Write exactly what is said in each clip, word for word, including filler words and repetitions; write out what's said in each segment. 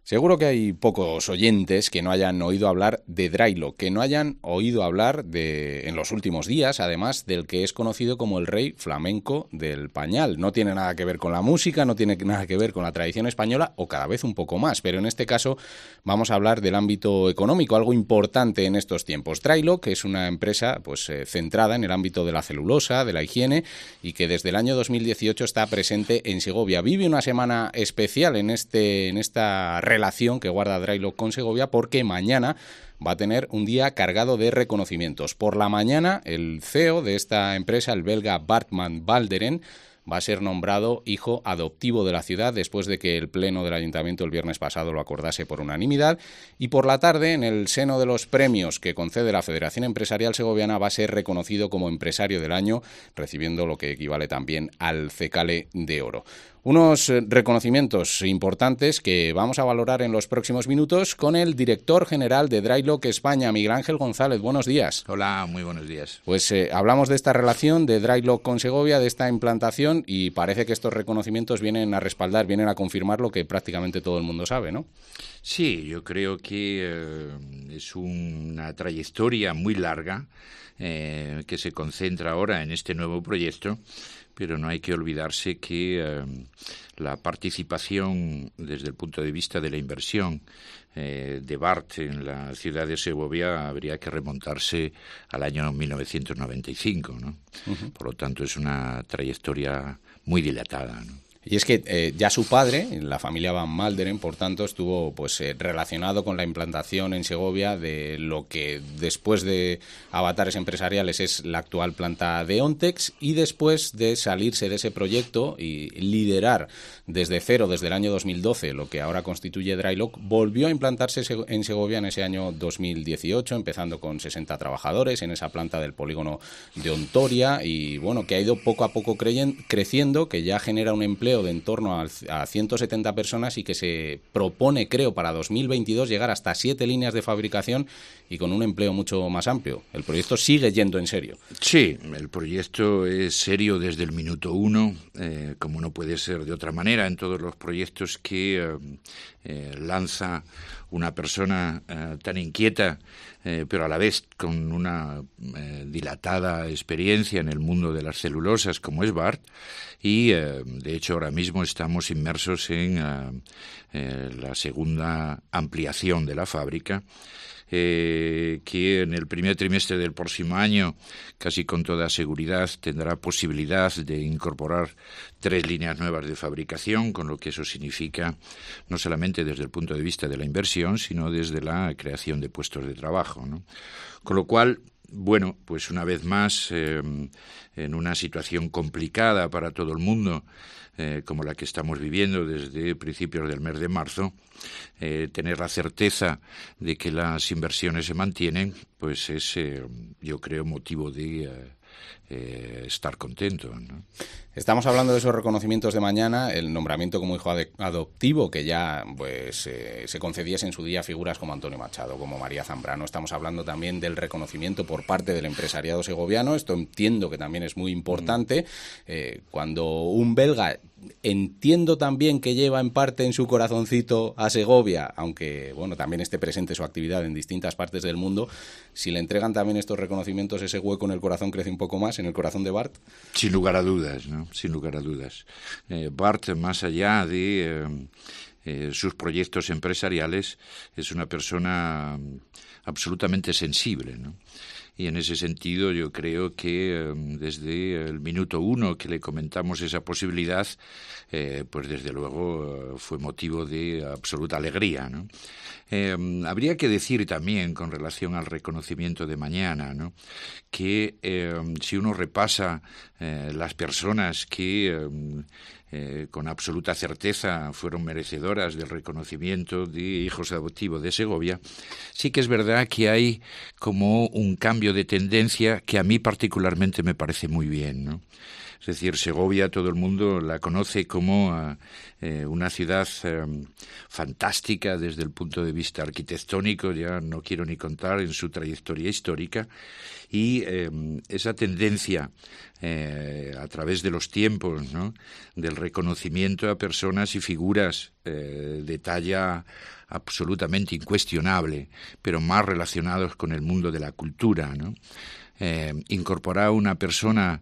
Seguro que hay pocos oyentes que no hayan oído hablar de Drylock, que no hayan oído hablar de, en los últimos días, además, del que es conocido como el rey flamenco del pañal. No tiene nada que ver con la música, no tiene nada que ver con la tradición española, o cada vez un poco más, pero en este caso vamos a hablar del ámbito económico, algo importante en estos tiempos. Drylock es una empresa pues eh, centrada en el ámbito de la celulosa, de la higiene, y que desde el año dos mil dieciocho está presente en Segovia. Vive una semana especial en, este, en esta relación que guarda Drylock con Segovia, porque mañana va a tener un día cargado de reconocimientos. Por la mañana, el C E O de esta empresa, el belga Bart van Balderen, va a ser nombrado hijo adoptivo de la ciudad después de que el Pleno del Ayuntamiento el viernes pasado lo acordase por unanimidad. Y por la tarde, en el seno de los premios que concede la Federación Empresarial Segoviana, va a ser reconocido como empresario del año, recibiendo lo que equivale también al Cecale de Oro. Unos reconocimientos importantes que vamos a valorar en los próximos minutos con el director general de Drylock España, Miguel Ángel González. Buenos días. Hola, muy buenos días. Pues eh, hablamos de esta relación de Drylock con Segovia, de esta implantación, y parece que estos reconocimientos vienen a respaldar, vienen a confirmar lo que prácticamente todo el mundo sabe, ¿no? Sí, yo creo que eh, es una trayectoria muy larga eh, que se concentra ahora en este nuevo proyecto, pero no hay que olvidarse que eh, la participación desde el punto de vista de la inversión eh, de Bart en la ciudad de Segovia habría que remontarse al año mil novecientos noventa y cinco, ¿no? Uh-huh. Por lo tanto, es una trayectoria muy dilatada, ¿no? Y es que eh, ya su padre, la familia van Balderen, por tanto, estuvo pues eh, relacionado con la implantación en Segovia de lo que después de avatares empresariales es la actual planta de Ontex, y después de salirse de ese proyecto y liderar desde cero, desde el año dos mil doce, lo que ahora constituye Drylock, volvió a implantarse en Segovia en ese año dos mil dieciocho, empezando con sesenta trabajadores en esa planta del polígono de Ontoria, y bueno, que ha ido poco a poco creyen, creciendo, que ya genera un empleo de en torno a, a ciento setenta personas, y que se propone, creo, para dos mil veintidós llegar hasta siete líneas de fabricación y con un empleo mucho más amplio. El proyecto sigue yendo en serio. Sí, el proyecto es serio desde el minuto uno, eh, como no puede ser de otra manera en todos los proyectos que eh, eh, lanza una persona eh, tan inquieta, eh, pero a la vez con una eh, dilatada experiencia en el mundo de las celulosas como es Bart, y eh, de hecho ahora mismo estamos inmersos en eh, eh, la segunda ampliación de la fábrica, Eh, que en el primer trimestre del próximo año, casi con toda seguridad, tendrá posibilidad de incorporar tres líneas nuevas de fabricación, con lo que eso significa no solamente desde el punto de vista de la inversión, sino desde la creación de puestos de trabajo, ¿no? Con lo cual, bueno, pues una vez más, eh, en una situación complicada para todo el mundo, eh, como la que estamos viviendo desde principios del mes de marzo, eh, tener la certeza de que las inversiones se mantienen, pues es, eh, yo creo, motivo de eh, eh, estar contento, ¿no? Estamos hablando de esos reconocimientos de mañana, el nombramiento como hijo adoptivo, que ya pues eh, se concediese en su día figuras como Antonio Machado, como María Zambrano. Estamos hablando también del reconocimiento por parte del empresariado segoviano. Esto entiendo que también es muy importante. Eh, cuando un belga, entiendo también que lleva en parte en su corazoncito a Segovia, aunque bueno, también esté presente su actividad en distintas partes del mundo, si le entregan también estos reconocimientos, ese hueco en el corazón crece un poco más, en el corazón de Bart. Sin lugar a dudas, ¿no? Sin lugar a dudas. Eh, Bart, más allá de eh, eh, sus proyectos empresariales, es una persona absolutamente sensible, ¿no? Y en ese sentido yo creo que eh, desde el minuto uno que le comentamos esa posibilidad, eh, pues desde luego eh, fue motivo de absoluta alegría, ¿no? Eh, habría que decir también con relación al reconocimiento de mañana, ¿no?, que eh, si uno repasa eh, las personas que eh, eh, con absoluta certeza fueron merecedoras del reconocimiento de hijos adoptivos de Segovia, sí que es verdad que hay como un cambio de tendencia que a mí particularmente me parece muy bien, ¿no? Es decir, Segovia, todo el mundo la conoce como eh, una ciudad eh, fantástica desde el punto de vista arquitectónico, ya no quiero ni contar en su trayectoria histórica, y eh, esa tendencia eh, a través de los tiempos, ¿no?, del reconocimiento a personas y figuras eh, de talla absolutamente incuestionable, pero más relacionados con el mundo de la cultura, ¿no? Eh, incorporar a una persona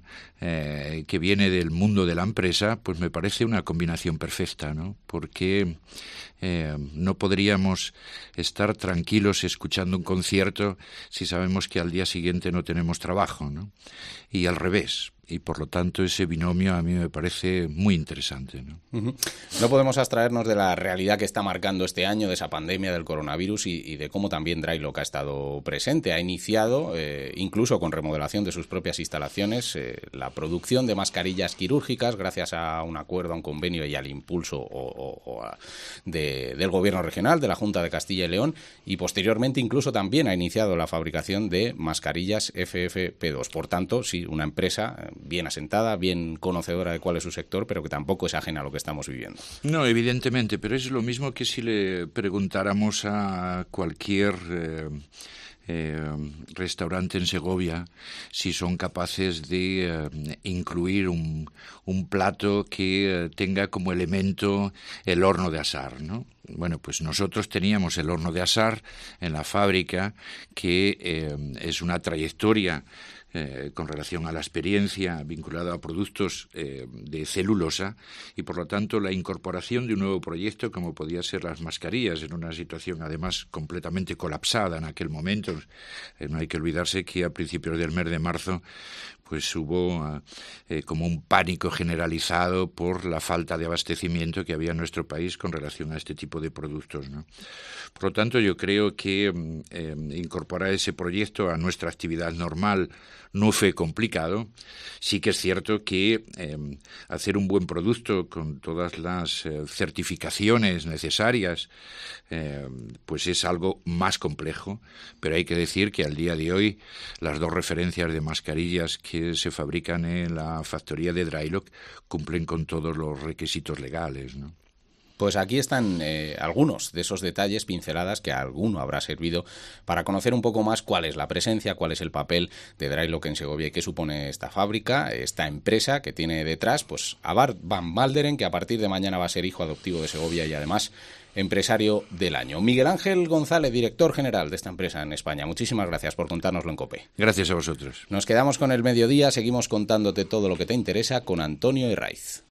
eh, que viene del mundo de la empresa, pues me parece una combinación perfecta, ¿no? Porque eh, no podríamos estar tranquilos escuchando un concierto si sabemos que al día siguiente no tenemos trabajo, ¿no? Y al revés. Y por lo tanto ese binomio a mí me parece muy interesante, ¿no? Uh-huh. No podemos abstraernos de la realidad que está marcando este año, de esa pandemia del coronavirus y, y de cómo también Drylock ha estado presente. Ha iniciado, eh, incluso con remodelación de sus propias instalaciones, eh, la producción de mascarillas quirúrgicas gracias a un acuerdo, a un convenio y al impulso o, o, o a, de, del Gobierno regional, de la Junta de Castilla y León, y posteriormente incluso también ha iniciado la fabricación de mascarillas F F P dos. Por tanto, sí, una empresa bien asentada, bien conocedora de cuál es su sector, pero que tampoco es ajena a lo que estamos viviendo. No, evidentemente, pero es lo mismo que si le preguntáramos a cualquier eh, eh, restaurante en Segovia si son capaces de eh, incluir un, un plato que eh, tenga como elemento el horno de asar, ¿no? Bueno, pues nosotros teníamos el horno de asar en la fábrica, que eh, es una trayectoria Eh, con relación a la experiencia vinculada a productos eh, de celulosa, y por lo tanto la incorporación de un nuevo proyecto como podía ser las mascarillas en una situación además completamente colapsada en aquel momento. Eh, no hay que olvidarse que a principios del mes de marzo pues hubo eh, como un pánico generalizado por la falta de abastecimiento que había en nuestro país con relación a este tipo de productos, ¿no? Por lo tanto, yo creo que eh, incorporar ese proyecto a nuestra actividad normal no fue complicado. Sí que es cierto que eh, hacer un buen producto con todas las eh, certificaciones necesarias eh, pues es algo más complejo, pero hay que decir que al día de hoy las dos referencias de mascarillas que se fabrican en la factoría de Drylock cumplen con todos los requisitos legales, ¿no? Pues aquí están eh, algunos de esos detalles, pinceladas, que a alguno habrá servido para conocer un poco más cuál es la presencia, cuál es el papel de Drylock en Segovia y qué supone esta fábrica, esta empresa que tiene detrás pues a Bart Van Malderen, que a partir de mañana va a ser hijo adoptivo de Segovia y además empresario del año. Miguel Ángel González, director general de esta empresa en España. Muchísimas gracias por contárnoslo en COPE. Gracias a vosotros. Nos quedamos con el mediodía, seguimos contándote todo lo que te interesa con Antonio Herraiz.